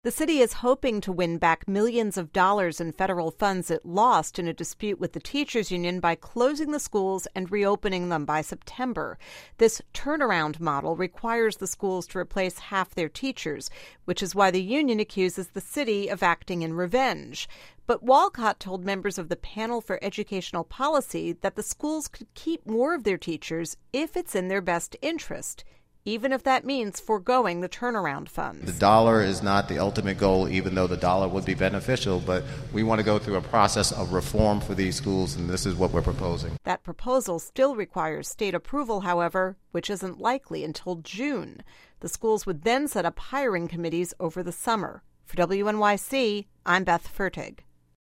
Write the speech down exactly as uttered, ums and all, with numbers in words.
The city is hoping to win back millions of dollars in federal funds it lost in a dispute with the teachers union by closing the schools and reopening them by September. This turnaround model requires the schools to replace half their teachers, which is why the union accuses the city of acting in revenge. But Walcott told members of the Panel for Educational Policy that the schools could keep more of their teachers if it's in their best interest, even if that means foregoing the turnaround funds. The dollar is not the ultimate goal, even though the dollar would be beneficial, but we want to go through a process of reform for these schools, and this is what we're proposing. That proposal still requires state approval, however, which isn't likely until June. The schools would then set up hiring committees over the summer. For W N Y C, I'm Beth Fertig.